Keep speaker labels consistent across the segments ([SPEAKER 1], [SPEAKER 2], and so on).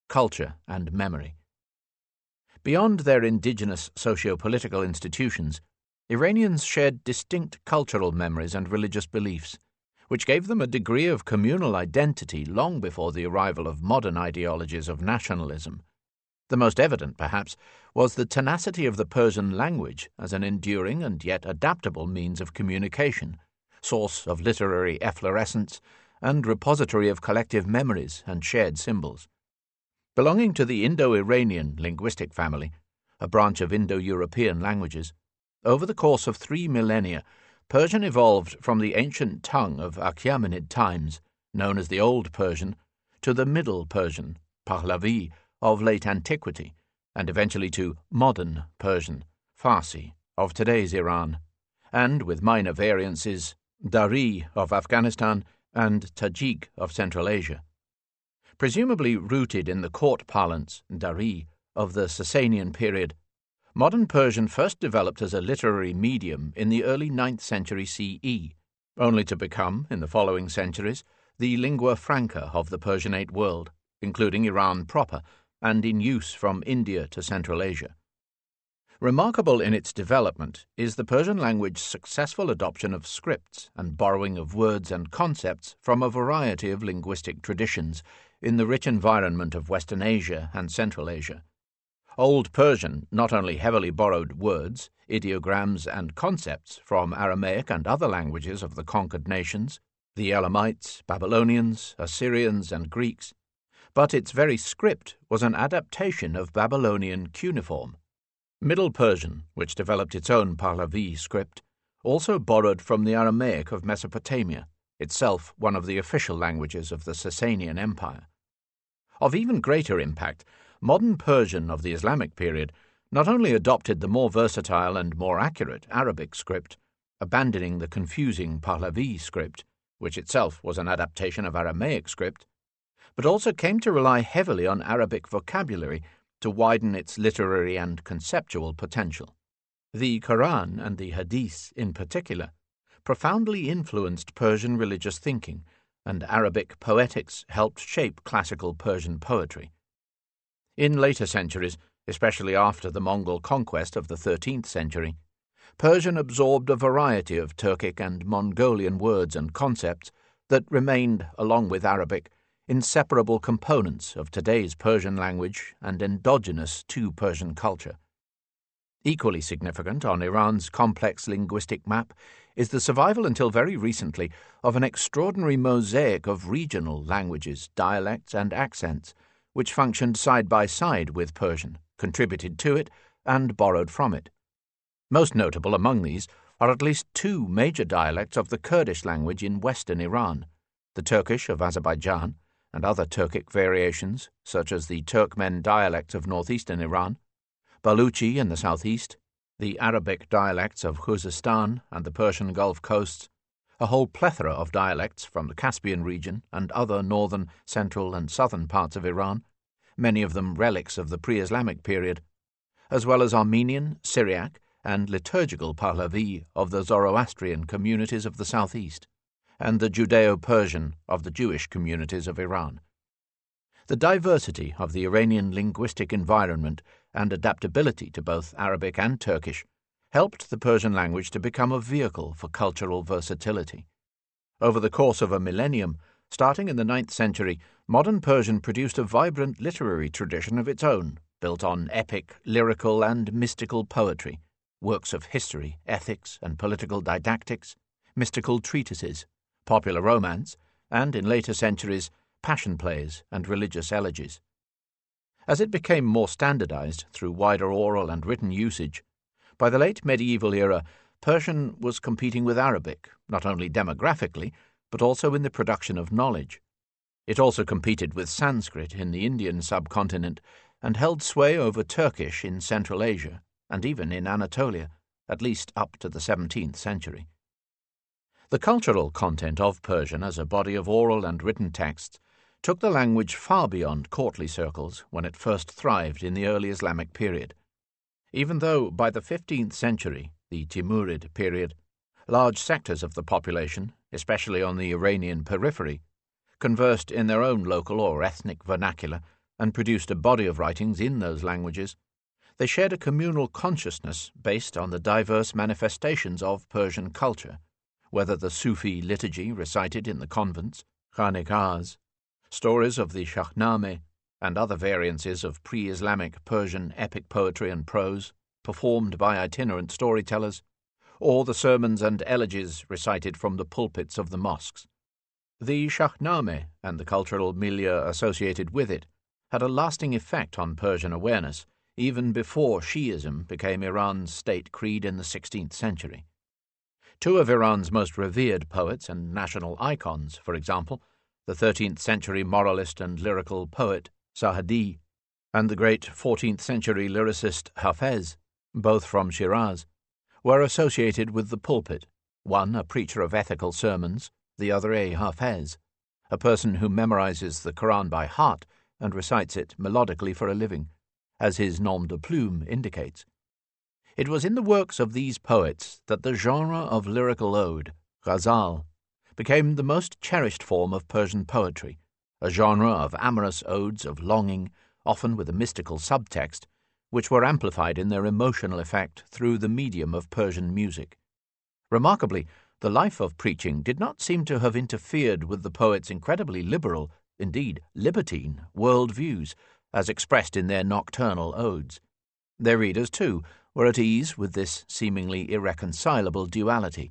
[SPEAKER 1] culture, and memory. Beyond their indigenous socio-political institutions, Iranians shared distinct cultural memories and religious beliefs, which gave them a degree of communal identity long before the arrival of modern ideologies of nationalism. The most evident, perhaps, was the tenacity of the Persian language as an enduring and yet adaptable means of communication, source of literary efflorescence, and repository of collective memories and shared symbols. Belonging to the Indo-Iranian linguistic family, a branch of Indo-European languages, over the course of 3 millennia, Persian evolved from the ancient tongue of Achaemenid times, known as the Old Persian, to the Middle Persian, Pahlavi, of late antiquity, and eventually to modern Persian, Farsi, of today's Iran, and, with minor variances, Dari of Afghanistan and Tajik of Central Asia. Presumably rooted in the court parlance, Dari, of the Sasanian period, modern Persian first developed as a literary medium in the early 9th century CE, only to become, in the following centuries, the lingua franca of the Persianate world, including Iran proper, and in use from India to Central Asia. Remarkable in its development is the Persian language's successful adoption of scripts and borrowing of words and concepts from a variety of linguistic traditions in the rich environment of Western Asia and Central Asia. Old Persian not only heavily borrowed words, ideograms, and concepts from Aramaic and other languages of the conquered nations, the Elamites, Babylonians, Assyrians, and Greeks, but its very script was an adaptation of Babylonian cuneiform. Middle Persian, which developed its own Pahlavi script, also borrowed from the Aramaic of Mesopotamia, itself one of the official languages of the Sasanian Empire. Of even greater impact, modern Persian of the Islamic period not only adopted the more versatile and more accurate Arabic script, abandoning the confusing Pahlavi script, which itself was an adaptation of Aramaic script, but also came to rely heavily on Arabic vocabulary to widen its literary and conceptual potential. The Quran and the Hadith, in particular, profoundly influenced Persian religious thinking, and Arabic poetics helped shape classical Persian poetry. In later centuries, especially after the Mongol conquest of the 13th century, Persian absorbed a variety of Turkic and Mongolian words and concepts that remained, along with Arabic, inseparable components of today's Persian language and endogenous to Persian culture. Equally significant on Iran's complex linguistic map is the survival until very recently of an extraordinary mosaic of regional languages, dialects, and accents, which functioned side by side with Persian, contributed to it, and borrowed from it. Most notable among these are at least 2 major dialects of the Kurdish language in western Iran, the Turkish of Azerbaijan, and other Turkic variations, such as the Turkmen dialects of northeastern Iran, Baluchi in the southeast, the Arabic dialects of Khuzestan and the Persian Gulf coasts, a whole plethora of dialects from the Caspian region and other northern, central, and southern parts of Iran, many of them relics of the pre-Islamic period, as well as Armenian, Syriac, and liturgical Pahlavi of the Zoroastrian communities of the southeast, and the Judeo-Persian of the Jewish communities of Iran. The diversity of the Iranian linguistic environment and adaptability to both Arabic and Turkish helped the Persian language to become a vehicle for cultural versatility. Over the course of a millennium, starting in the 9th century, modern Persian produced a vibrant literary tradition of its own, built on epic, lyrical, and mystical poetry, works of history, ethics, and political didactics, mystical treatises, popular romance, and, in later centuries, passion plays and religious elegies. As it became more standardized through wider oral and written usage, by the late medieval era, Persian was competing with Arabic, not only demographically, but also in the production of knowledge. It also competed with Sanskrit in the Indian subcontinent and held sway over Turkish in Central Asia, and even in Anatolia, at least up to the 17th century. The cultural content of Persian as a body of oral and written texts took the language far beyond courtly circles when it first thrived in the early Islamic period. Even though by the 15th century, the Timurid period, large sectors of the population, especially on the Iranian periphery, conversed in their own local or ethnic vernacular, and produced a body of writings in those languages, they shared a communal consciousness based on the diverse manifestations of Persian culture, whether the Sufi liturgy recited in the convents, khanekahs, stories of the Shahnameh, and other variances of pre-Islamic Persian epic poetry and prose performed by itinerant storytellers, or the sermons and elegies recited from the pulpits of the mosques. The Shahnameh and the cultural milieu associated with it had a lasting effect on Persian awareness even before Shi'ism became Iran's state creed in the 16th century. Two of Iran's most revered poets and national icons, for example, the 13th century moralist and lyrical poet Sa'adi and the great 14th century lyricist Hafez, both from Shiraz, were associated with the pulpit, one a preacher of ethical sermons, the other a Hafez, a person who memorizes the Quran by heart and recites it melodically for a living, as his nom de plume indicates. It was in the works of these poets that the genre of lyrical ode, ghazal, became the most cherished form of Persian poetry, a genre of amorous odes of longing, often with a mystical subtext, which were amplified in their emotional effect through the medium of Persian music. Remarkably, the life of preaching did not seem to have interfered with the poets' incredibly liberal, indeed libertine, world views, as expressed in their nocturnal odes. Their readers, too, were at ease with this seemingly irreconcilable duality.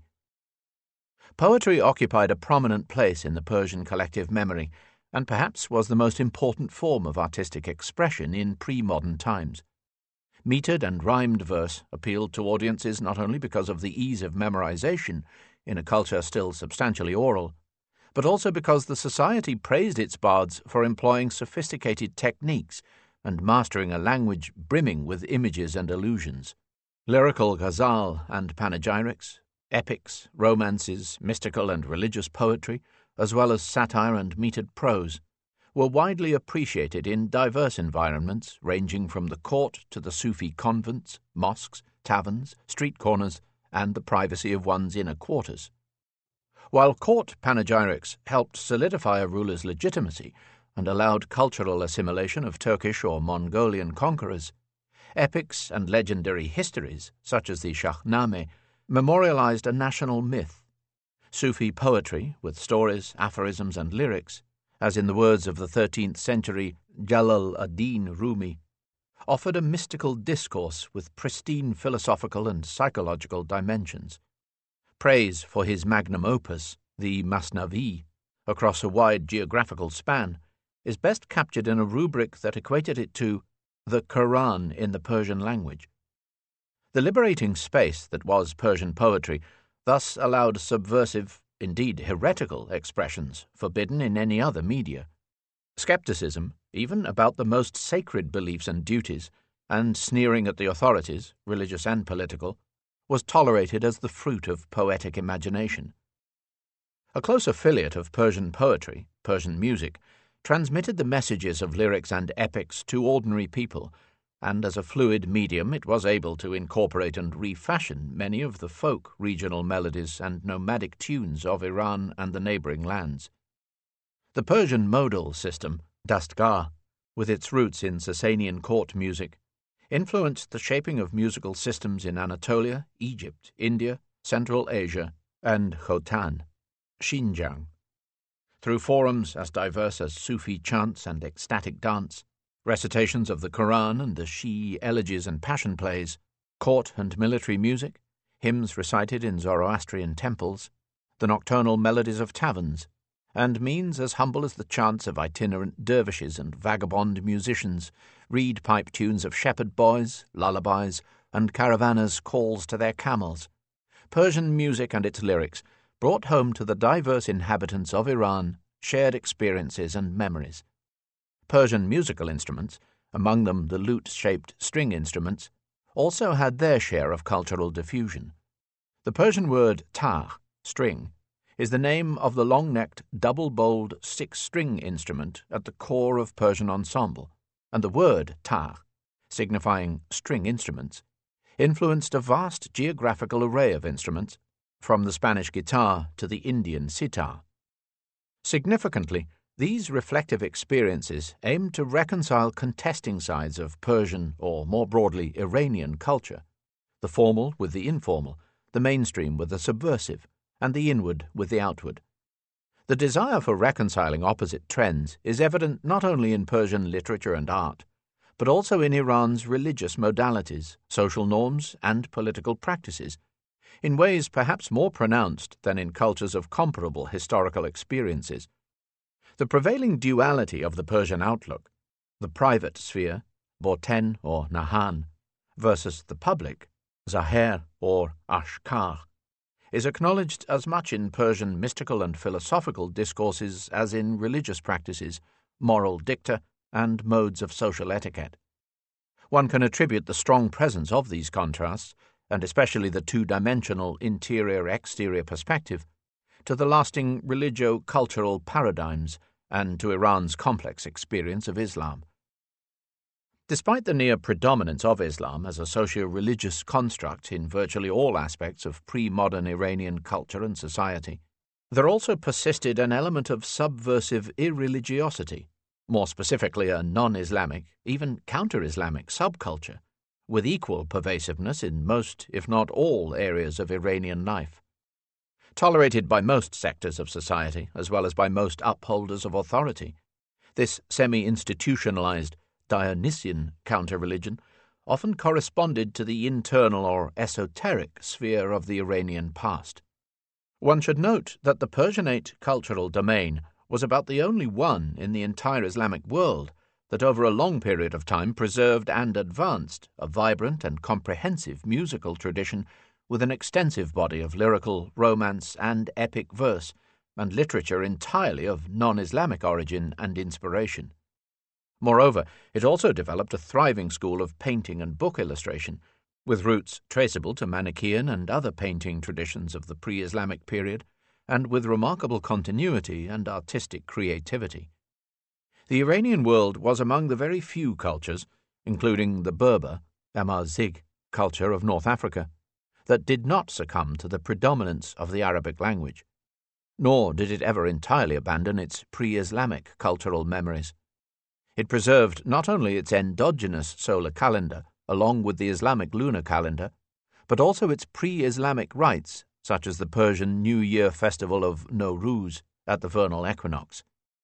[SPEAKER 1] Poetry occupied a prominent place in the Persian collective memory, and perhaps was the most important form of artistic expression in pre-modern times. Metered and rhymed verse appealed to audiences not only because of the ease of memorization in a culture still substantially oral, but also because the society praised its bards for employing sophisticated techniques and mastering a language brimming with images and allusions. Lyrical ghazal and panegyrics, epics, romances, mystical and religious poetry, as well as satire and metered prose, were widely appreciated in diverse environments ranging from the court to the Sufi convents, mosques, taverns, street corners, and the privacy of one's inner quarters. While court panegyrics helped solidify a ruler's legitimacy and allowed cultural assimilation of Turkish or Mongolian conquerors, epics and legendary histories, such as the Shahnameh, memorialized a national myth. Sufi poetry, with stories, aphorisms, and lyrics, as in the words of the 13th century Jalal ad-Din Rumi, offered a mystical discourse with pristine philosophical and psychological dimensions. Praise for his magnum opus, the Masnavi, across a wide geographical span, is best captured in a rubric that equated it to the Quran in the Persian language. The liberating space that was Persian poetry thus allowed subversive, indeed heretical, expressions forbidden in any other media. Skepticism, even about the most sacred beliefs and duties, and sneering at the authorities, religious and political, was tolerated as the fruit of poetic imagination. A close affiliate of Persian poetry, Persian music, transmitted the messages of lyrics and epics to ordinary people, and as a fluid medium it was able to incorporate and refashion many of the folk regional melodies and nomadic tunes of Iran and the neighboring lands. The Persian modal system, Dastgah, with its roots in Sasanian court music, influenced the shaping of musical systems in Anatolia, Egypt, India, Central Asia, and Khotan, Xinjiang. Through forums as diverse as Sufi chants and ecstatic dance, recitations of the Quran and the Shi'i elegies and passion plays, court and military music, hymns recited in Zoroastrian temples, the nocturnal melodies of taverns, and means as humble as the chants of itinerant dervishes and vagabond musicians, reed pipe tunes of shepherd boys, lullabies, and caravanners' calls to their camels. Persian music and its lyrics brought home to the diverse inhabitants of Iran shared experiences and memories. Persian musical instruments, among them the lute-shaped string instruments, also had their share of cultural diffusion. The Persian word tar, string, is the name of the long-necked, double-bowled six-string instrument at the core of Persian ensemble, and the word tar, signifying string instruments, influenced a vast geographical array of instruments, from the Spanish guitar to the Indian sitar. Significantly, These reflective experiences aimed to reconcile contesting sides of Persian, or more broadly Iranian culture, the formal with the informal, the mainstream with the subversive, and the inward with the outward. The desire for reconciling opposite trends is evident not only in Persian literature and art, but also in Iran's religious modalities, social norms, and political practices, in ways perhaps more pronounced than in cultures of comparable historical experiences. The prevailing duality of the Persian outlook, the private sphere, Boten or Nahan, versus the public, Zahir or Ashkar, is acknowledged as much in Persian mystical and philosophical discourses as in religious practices, moral dicta, and modes of social etiquette. One can attribute the strong presence of these contrasts, and especially the two-dimensional interior-exterior perspective, to the lasting religio-cultural paradigms and to Iran's complex experience of Islam. Despite the near predominance of Islam as a socio-religious construct in virtually all aspects of pre-modern Iranian culture and society, there also persisted an element of subversive irreligiosity, more specifically a non-Islamic, even counter-Islamic subculture, with equal pervasiveness in most, if not all, areas of Iranian life. Tolerated by most sectors of society, as well as by most upholders of authority, this semi-institutionalized Dionysian counter-religion often corresponded to the internal or esoteric sphere of the Iranian past. One should note that the Persianate cultural domain was about the only one in the entire Islamic world that over a long period of time preserved and advanced a vibrant and comprehensive musical tradition with an extensive body of lyrical, romance, and epic verse, and literature entirely of non-Islamic origin and inspiration. Moreover, it also developed a thriving school of painting and book illustration, with roots traceable to Manichaean and other painting traditions of the pre-Islamic period, and with remarkable continuity and artistic creativity. The Iranian world was among the very few cultures, including the Berber, Amazigh culture of North Africa, that did not succumb to the predominance of the Arabic language, nor did it ever entirely abandon its pre-Islamic cultural memories. It preserved not only its endogenous solar calendar, along with the Islamic lunar calendar, but also its pre-Islamic rites, such as the Persian New Year festival of Nowruz at the vernal equinox.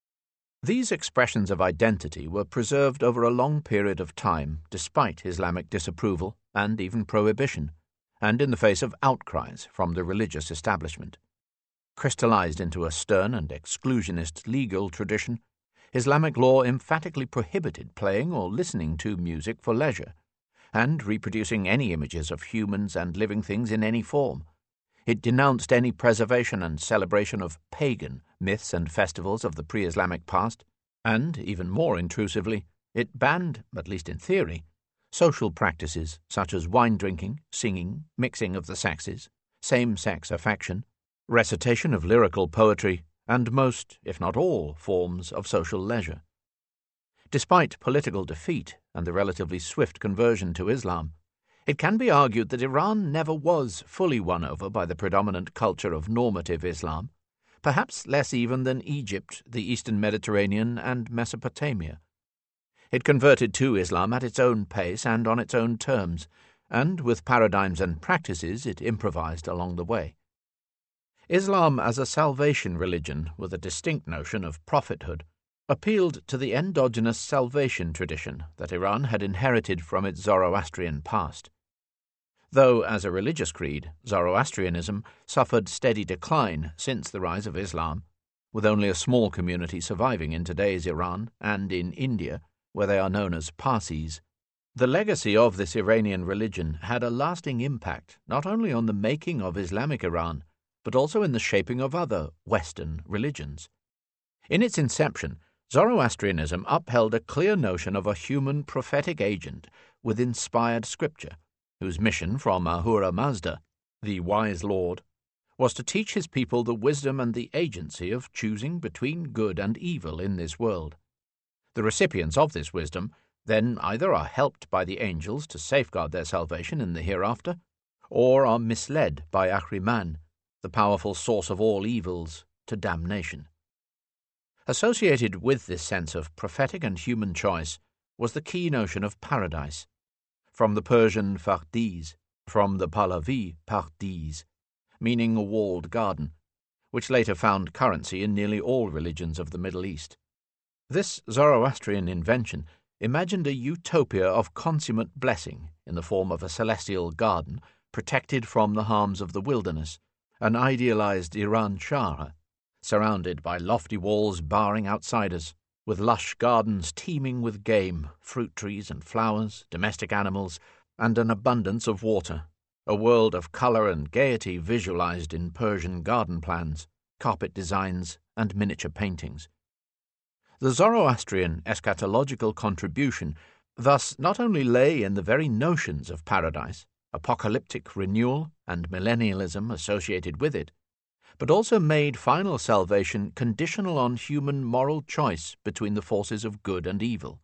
[SPEAKER 1] These expressions of identity were preserved over a long period of time despite Islamic disapproval and even prohibition, and in the face of outcries from the religious establishment. Crystallized into a stern and exclusionist legal tradition, Islamic law emphatically prohibited playing or listening to music for leisure, and reproducing any images of humans and living things in any form. It denounced any preservation and celebration of pagan myths and festivals of the pre-Islamic past, and, even more intrusively, it banned, at least in theory, social practices such as wine drinking, singing, mixing of the sexes, same-sex affection, recitation of lyrical poetry, and most, if not all, forms of social leisure. Despite political defeat and the relatively swift conversion to Islam, it can be argued that Iran never was fully won over by the predominant culture of normative Islam, perhaps less even than Egypt, the Eastern Mediterranean, and Mesopotamia. It converted to Islam at its own pace and on its own terms, and with paradigms and practices it improvised along the way. Islam as a salvation religion with a distinct notion of prophethood appealed to the endogenous salvation tradition that Iran had inherited from its Zoroastrian past. Though, as a religious creed, Zoroastrianism suffered steady decline since the rise of Islam, with only a small community surviving in today's Iran and in India, where they are known as Parsis, the legacy of this Iranian religion had a lasting impact not only on the making of Islamic Iran, but also in the shaping of other Western religions. In its inception, Zoroastrianism upheld a clear notion of a human prophetic agent with inspired scripture, whose mission from Ahura Mazda, the wise lord, was to teach his people the wisdom and the agency of choosing between good and evil in this world. The recipients of this wisdom then either are helped by the angels to safeguard their salvation in the hereafter, or are misled by Ahriman, the powerful source of all evils, to damnation. Associated with this sense of prophetic and human choice was the key notion of paradise, from the Persian Fardiz, from the Pahlavi Pardiz, meaning a walled garden, which later found currency in nearly all religions of the Middle East. This Zoroastrian invention imagined a utopia of consummate blessing in the form of a celestial garden protected from the harms of the wilderness, an idealized Iran Shara, surrounded by lofty walls barring outsiders, with lush gardens teeming with game, fruit trees and flowers, domestic animals, and an abundance of water, a world of colour and gaiety visualized in Persian garden plans, carpet designs, and miniature paintings. The Zoroastrian eschatological contribution thus not only lay in the very notions of paradise, apocalyptic renewal, and millennialism associated with it, but also made final salvation conditional on human moral choice between the forces of good and evil.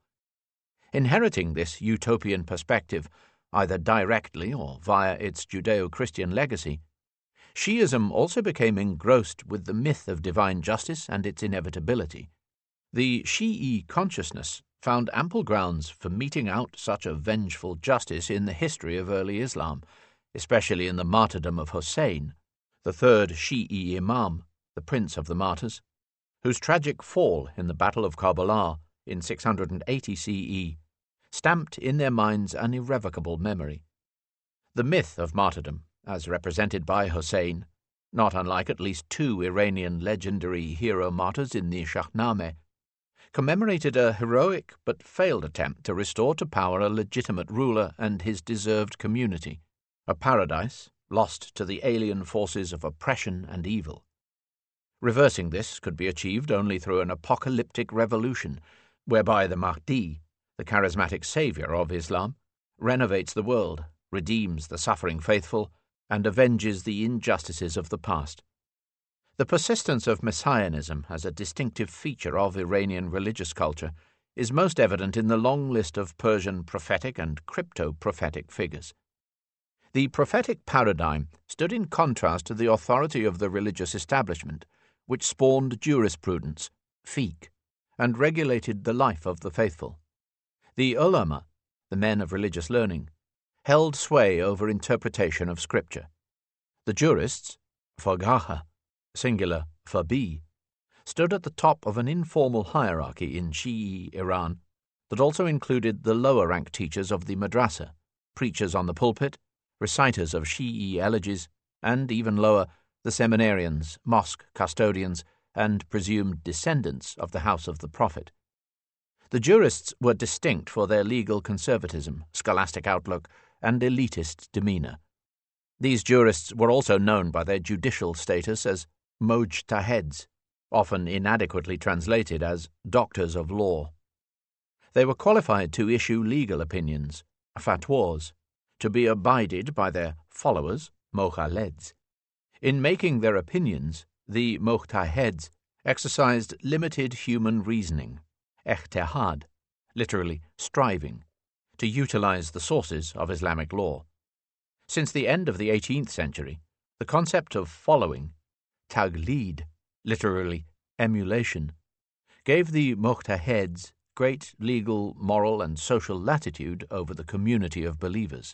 [SPEAKER 1] Inheriting this utopian perspective, either directly or via its Judeo-Christian legacy, Shi'ism also became engrossed with the myth of divine justice and its inevitability. The Shi'i consciousness found ample grounds for meting out such a vengeful justice in the history of early Islam, especially in the martyrdom of Hussein, the third Shi'i Imam, the prince of the martyrs, whose tragic fall in the Battle of Karbala in 680 CE stamped in their minds an irrevocable memory. The myth of martyrdom, as represented by Hussein, not unlike at least two Iranian legendary hero martyrs in the Shahnameh, commemorated a heroic but failed attempt to restore to power a legitimate ruler and his deserved community, a paradise lost to the alien forces of oppression and evil. Reversing this could be achieved only through an apocalyptic revolution, whereby the Mahdi, the charismatic savior of Islam, renovates the world, redeems the suffering faithful, and avenges the injustices of the past. The persistence of messianism as a distinctive feature of Iranian religious culture is most evident in the long list of Persian prophetic and crypto-prophetic figures. The prophetic paradigm stood in contrast to the authority of the religious establishment, which spawned jurisprudence, fiqh, and regulated the life of the faithful. The ulama, the men of religious learning, held sway over interpretation of scripture. The jurists, fuqaha, singular faqih, stood at the top of an informal hierarchy in Shi'i Iran that also included the lower-ranked teachers of the madrasa, preachers on the pulpit, reciters of Shi'i elegies, and, even lower, the seminarians, mosque custodians, and presumed descendants of the house of the Prophet. The jurists were distinct for their legal conservatism, scholastic outlook, and elitist demeanor. These jurists were also known by their judicial status as mujtahids, often inadequately translated as doctors of law. They were qualified to issue legal opinions, fatwas, to be abided by their followers, mokhalleds. In making their opinions, the mujtahids exercised limited human reasoning, ijtihad, literally striving, to utilize the sources of Islamic law. Since the end of the 18th century, the concept of following, taqlid, literally emulation, gave the mujtahids great legal, moral, and social latitude over the community of believers.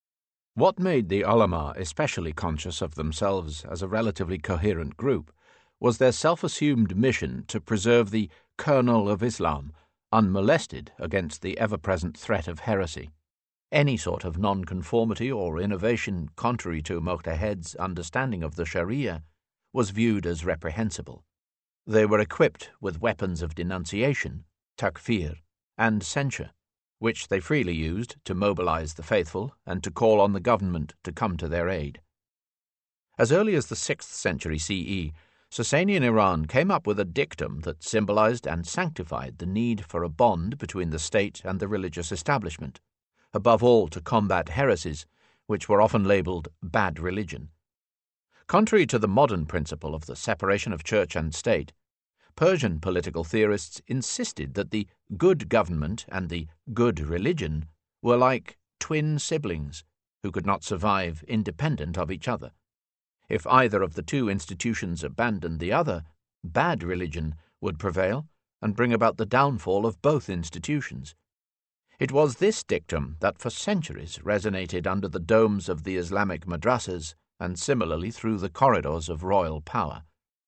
[SPEAKER 1] What made the ulama especially conscious of themselves as a relatively coherent group was their self-assumed mission to preserve the kernel of Islam unmolested against the ever-present threat of heresy. Any sort of nonconformity or innovation contrary to mujtahids' understanding of the Sharia was viewed as reprehensible. They were equipped with weapons of denunciation, takfir, and censure, which they freely used to mobilize the faithful and to call on the government to come to their aid. As early as the 6th century CE, Sasanian Iran came up with a dictum that symbolized and sanctified the need for a bond between the state and the religious establishment, above all to combat heresies, which were often labeled bad religion. Contrary to the modern principle of the separation of church and state, Persian political theorists insisted that the good government and the good religion were like twin siblings who could not survive independent of each other. If either of the two institutions abandoned the other, bad religion would prevail and bring about the downfall of both institutions. It was this dictum that for centuries resonated under the domes of the Islamic madrasas and similarly through the corridors of royal power.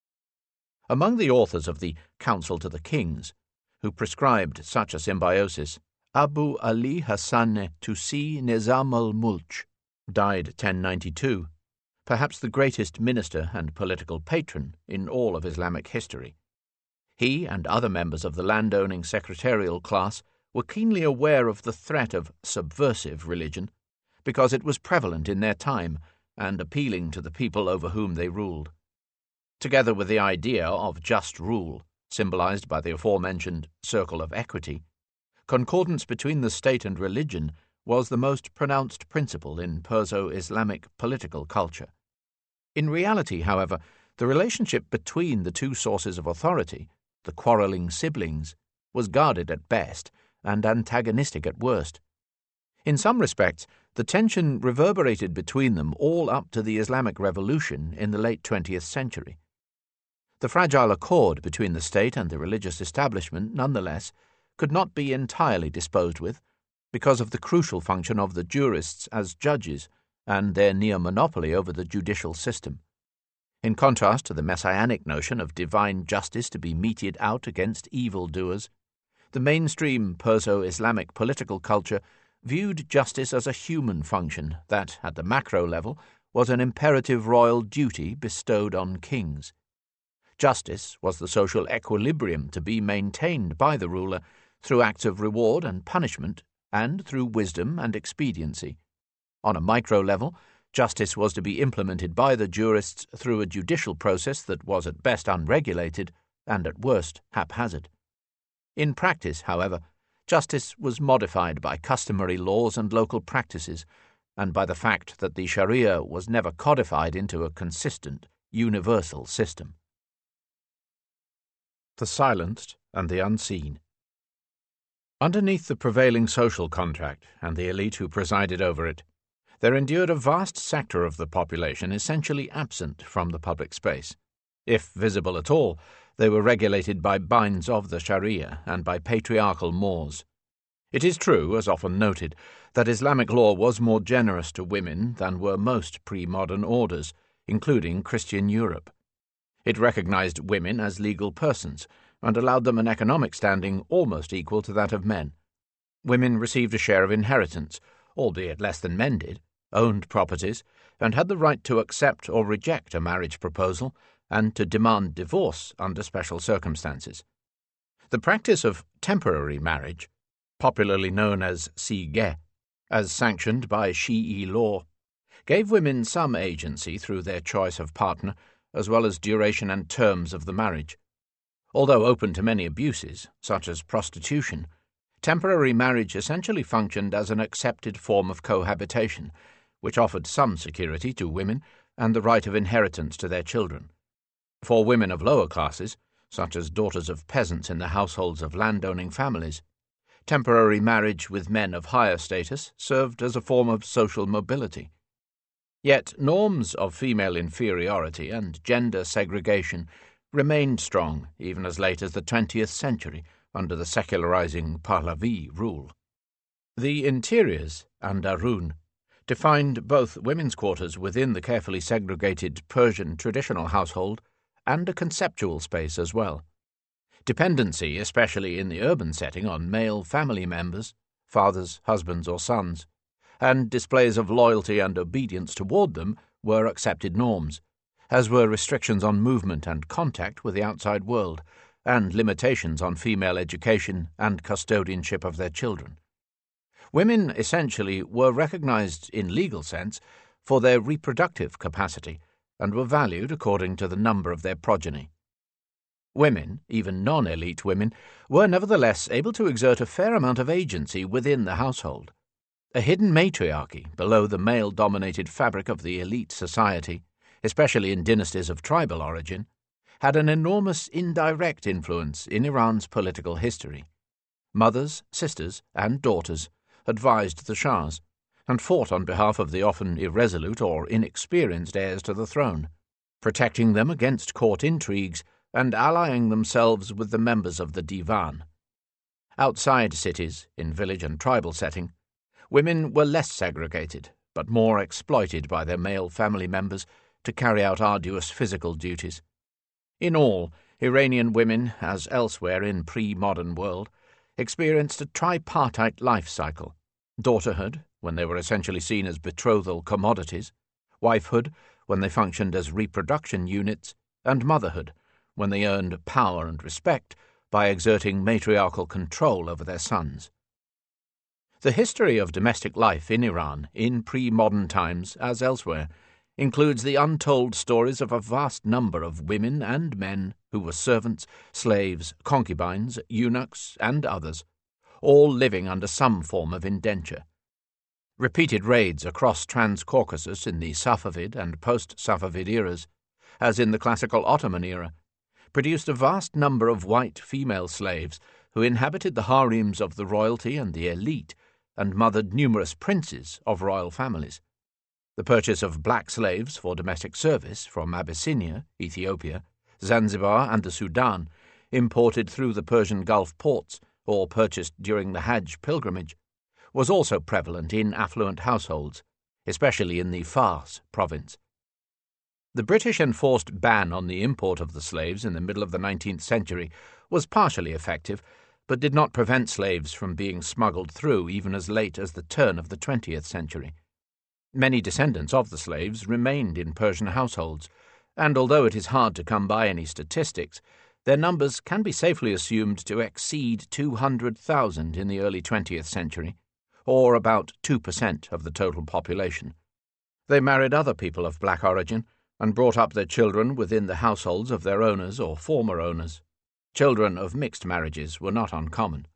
[SPEAKER 1] Among the authors of the Counsel to the Kings, who prescribed such a symbiosis, Abu Ali Hassan Tusi Nizam al-Mulk died 1092, perhaps the greatest minister and political patron in all of Islamic history. He and other members of the landowning secretarial class were keenly aware of the threat of subversive religion, because it was prevalent in their time and appealing to the people over whom they ruled. Together with the idea of just rule, symbolized by the aforementioned circle of equity, concordance between the state and religion was the most pronounced principle in Perso-Islamic political culture. In reality, however, the relationship between the two sources of authority, the quarrelling siblings, was guarded at best and antagonistic at worst. In some respects, the tension reverberated between them all up to the Islamic Revolution in the late 20th century. The fragile accord between the state and the religious establishment, nonetheless, could not be entirely disposed with, because of the crucial function of the jurists as judges and their near monopoly over the judicial system. In contrast to the messianic notion of divine justice to be meted out against evildoers, the mainstream Perso-Islamic political culture viewed justice as a human function that, at the macro level, was an imperative royal duty bestowed on kings. Justice was the social equilibrium to be maintained by the ruler through acts of reward and punishment and through wisdom and expediency. On a micro level, justice was to be implemented by the jurists through a judicial process that was at best unregulated and at worst haphazard. In practice, however, justice was modified by customary laws and local practices, and by the fact that the Sharia was never codified into a consistent, universal system. The silenced and the unseen. Underneath the prevailing social contract and the elite who presided over it, there endured a vast sector of the population essentially absent from the public space. If visible at all, they were regulated by binds of the Sharia and by patriarchal mores. It is true, as often noted, that Islamic law was more generous to women than were most pre-modern orders, including Christian Europe. It recognized women as legal persons and allowed them an economic standing almost equal to that of men. Women received a share of inheritance, albeit less than men did, owned properties, and had the right to accept or reject a marriage proposal and to demand divorce under special circumstances. The practice of temporary marriage, popularly known as sigeh, as sanctioned by Shi'i law, gave women some agency through their choice of partner, as well as duration and terms of the marriage. Although open to many abuses, such as prostitution, temporary marriage essentially functioned as an accepted form of cohabitation, which offered some security to women and the right of inheritance to their children. For women of lower classes, such as daughters of peasants in the households of landowning families, temporary marriage with men of higher status served as a form of social mobility. Yet norms of female inferiority and gender segregation remained strong even as late as the 20th century under the secularizing Pahlavi rule. The interiors, Andarun, defined both women's quarters within the carefully segregated Persian traditional household and a conceptual space as well. Dependency, especially in the urban setting, on male family members, fathers, husbands, or sons, and displays of loyalty and obedience toward them were accepted norms, as were restrictions on movement and contact with the outside world, and limitations on female education and custodianship of their children. Women, essentially, were recognized in legal sense for their reproductive capacity and were valued according to the number of their progeny. Women, even non-elite women, were nevertheless able to exert a fair amount of agency within the household. A hidden matriarchy below the male-dominated fabric of the elite society, especially in dynasties of tribal origin, had an enormous indirect influence in Iran's political history. Mothers, sisters, and daughters advised the Shahs, and fought on behalf of the often irresolute or inexperienced heirs to the throne, protecting them against court intrigues and allying themselves with the members of the Divan. Outside cities, in village and tribal setting, women were less segregated, but more exploited by their male family members to carry out arduous physical duties. In all, Iranian women, as elsewhere in pre-modern world, experienced a tripartite life cycle: daughterhood, when they were essentially seen as betrothal commodities; wifehood, when they functioned as reproduction units; and motherhood, when they earned power and respect by exerting matriarchal control over their sons. The history of domestic life in Iran, in pre-modern times as elsewhere, includes the untold stories of a vast number of women and men who were servants, slaves, concubines, eunuchs, and others, all living under some form of indenture. Repeated raids across Trans-Caucasus in the Safavid and post-Safavid eras, as in the classical Ottoman era, produced a vast number of white female slaves who inhabited the harems of the royalty and the elite and mothered numerous princes of royal families. The purchase of black slaves for domestic service from Abyssinia, Ethiopia, Zanzibar, and the Sudan, imported through the Persian Gulf ports or purchased during the Hajj pilgrimage, was also prevalent in affluent households, especially in the Fars province. The British enforced ban on the import of the slaves in the middle of the 19th century was partially effective, but did not prevent slaves from being smuggled through even as late as the turn of the 20th century. Many descendants of the slaves remained in Persian households, and although it is hard to come by any statistics, their numbers can be safely assumed to exceed 200,000 in the early 20th century, or about 2% of the total population. They married other people of black origin and brought up their children within the households of their owners or former owners. Children of mixed marriages were not uncommon.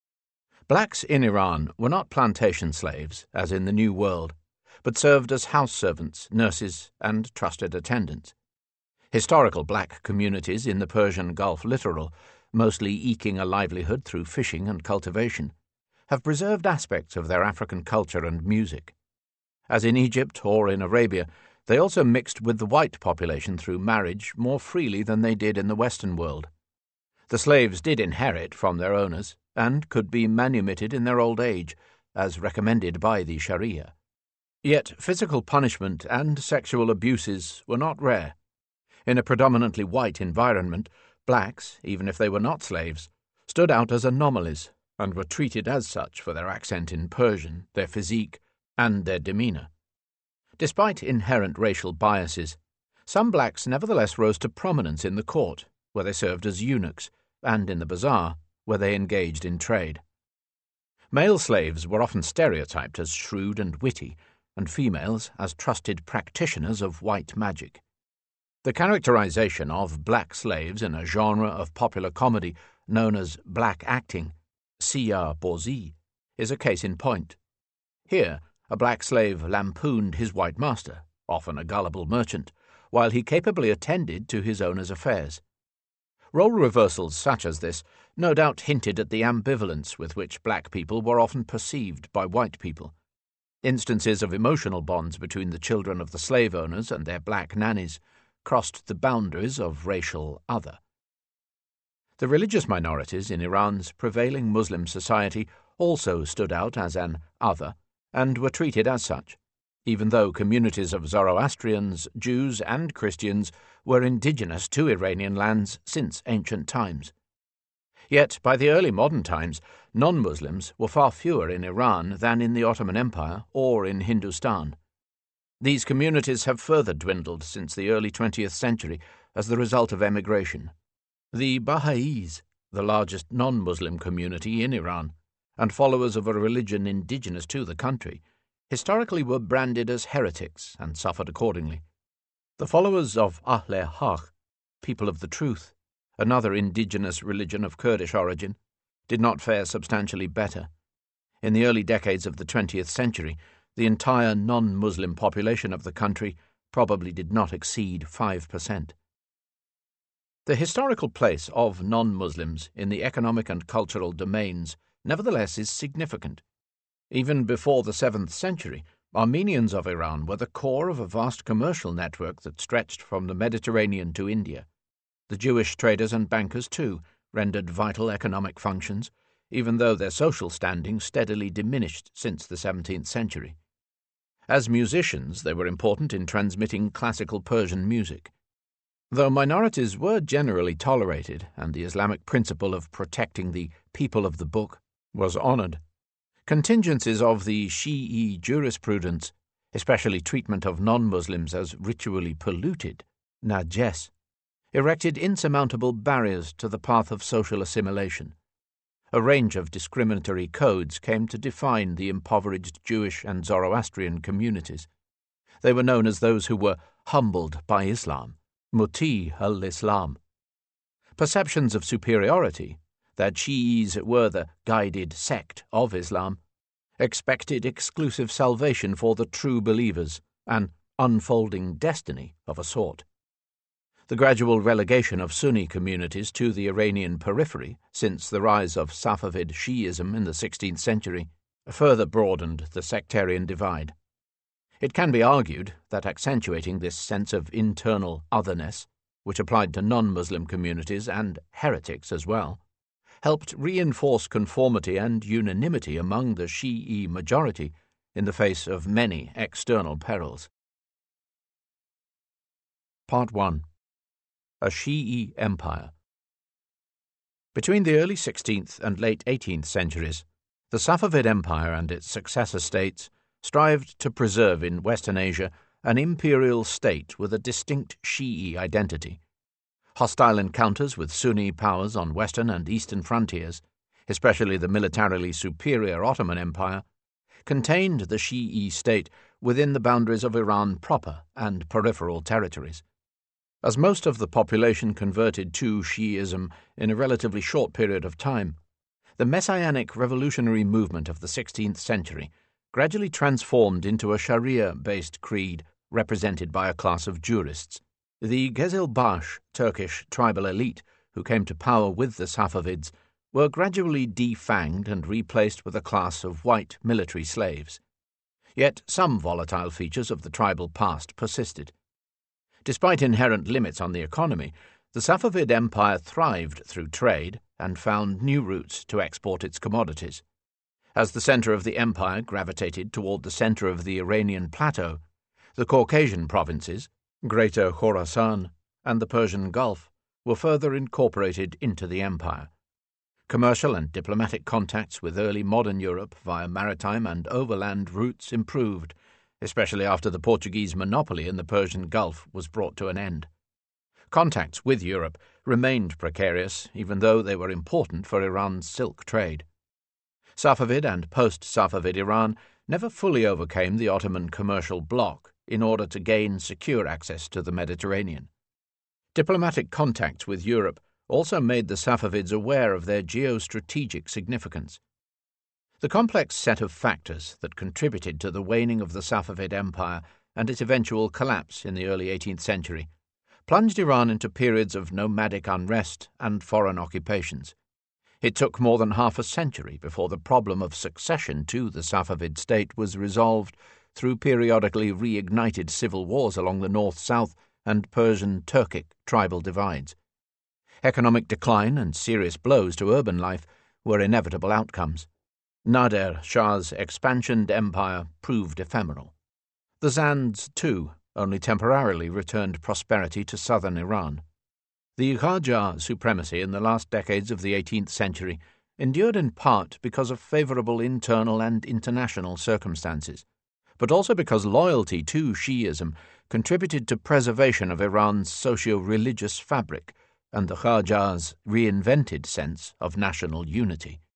[SPEAKER 1] Blacks in Iran were not plantation slaves, as in the New World, but served as house servants, nurses, and trusted attendants. Historical black communities in the Persian Gulf littoral, mostly eking a livelihood through fishing and cultivation, have preserved aspects of their African culture and music. As in Egypt or in Arabia, they also mixed with the white population through marriage more freely than they did in the Western world. The slaves did inherit from their owners and could be manumitted in their old age, as recommended by the Sharia. Yet physical punishment and sexual abuses were not rare. In a predominantly white environment, blacks, even if they were not slaves, stood out as anomalies and were treated as such for their accent in Persian, their physique, and their demeanour. Despite inherent racial biases, some blacks nevertheless rose to prominence in the court, where they served as eunuchs, and in the bazaar, where they engaged in trade. Male slaves were often stereotyped as shrewd and witty, and females as trusted practitioners of white magic. The characterization of black slaves in a genre of popular comedy known as black acting, Siyah Bozi, is a case in point. Here, a black slave lampooned his white master, often a gullible merchant, while he capably attended to his owner's affairs. Role reversals such as this no doubt hinted at the ambivalence with which black people were often perceived by white people. Instances of emotional bonds between the children of the slave owners and their black nannies crossed the boundaries of racial other. The religious minorities in Iran's prevailing Muslim society also stood out as an other and were treated as such, even though communities of Zoroastrians, Jews, and Christians were indigenous to Iranian lands since ancient times. Yet, by the early modern times, non-Muslims were far fewer in Iran than in the Ottoman Empire or in Hindustan. These communities have further dwindled since the early 20th century as the result of emigration. The Baha'is, the largest non-Muslim community in Iran, and followers of a religion indigenous to the country, historically were branded as heretics and suffered accordingly. The followers of Ahl-e Haq, people of the truth, another indigenous religion of Kurdish origin, did not fare substantially better. In the early decades of the 20th century, the entire non-Muslim population of the country probably did not exceed 5%. The historical place of non-Muslims in the economic and cultural domains nevertheless is significant. Even before the 7th century, Armenians of Iran were the core of a vast commercial network that stretched from the Mediterranean to India. The Jewish traders and bankers, too, rendered vital economic functions, even though their social standing steadily diminished since the 17th century. As musicians, they were important in transmitting classical Persian music. Though minorities were generally tolerated and the Islamic principle of protecting the people of the book was honored, contingencies of the Shi'i jurisprudence, especially treatment of non-Muslims as ritually polluted, najes, erected insurmountable barriers to the path of social assimilation. A range of discriminatory codes came to define the impoverished Jewish and Zoroastrian communities. They were known as those who were humbled by Islam, muti al-Islam. Perceptions of superiority, that Shi'is were the guided sect of Islam, expected exclusive salvation for the true believers, an unfolding destiny of a sort. The gradual relegation of Sunni communities to the Iranian periphery since the rise of Safavid Shi'ism in the 16th century further broadened the sectarian divide. It can be argued that accentuating this sense of internal otherness, which applied to non-Muslim communities and heretics as well, helped reinforce conformity and unanimity among the Shi'i majority in the face of many external perils. Part 1. A Shi'i Empire. Between the early 16th and late 18th centuries, the Safavid Empire and its successor states strived to preserve in Western Asia an imperial state with a distinct Shi'i identity. Hostile encounters with Sunni powers on western and eastern frontiers, especially the militarily superior Ottoman Empire, contained the Shi'i state within the boundaries of Iran proper and peripheral territories. As most of the population converted to Shi'ism in a relatively short period of time, the Messianic revolutionary movement of the 16th century gradually transformed into a Sharia-based creed represented by a class of jurists. The Gezilbash Turkish tribal elite who came to power with the Safavids were gradually defanged and replaced with a class of white military slaves. Yet some volatile features of the tribal past persisted. Despite inherent limits on the economy, the Safavid Empire thrived through trade and found new routes to export its commodities. As the center of the empire gravitated toward the center of the Iranian plateau, the Caucasian provinces, Greater Khorasan, and the Persian Gulf were further incorporated into the empire. Commercial and diplomatic contacts with early modern Europe via maritime and overland routes improved, especially after the Portuguese monopoly in the Persian Gulf was brought to an end. Contacts with Europe remained precarious, even though they were important for Iran's silk trade. Safavid and post-Safavid Iran never fully overcame the Ottoman commercial bloc in order to gain secure access to the Mediterranean. Diplomatic contacts with Europe also made the Safavids aware of their geostrategic significance. The complex set of factors that contributed to the waning of the Safavid Empire and its eventual collapse in the early 18th century plunged Iran into periods of nomadic unrest and foreign occupations. It took more than half a century before the problem of succession to the Safavid state was resolved through periodically reignited civil wars along the north-south and Persian-Turkic tribal divides. Economic decline and serious blows to urban life were inevitable outcomes. Nader Shah's expansioned empire proved ephemeral. The Zands, too, only temporarily returned prosperity to southern Iran. The Qajar supremacy in the last decades of the 18th century endured in part because of favorable internal and international circumstances, but also because loyalty to Shi'ism contributed to preservation of Iran's socio-religious fabric and the Qajar's reinvented sense of national unity.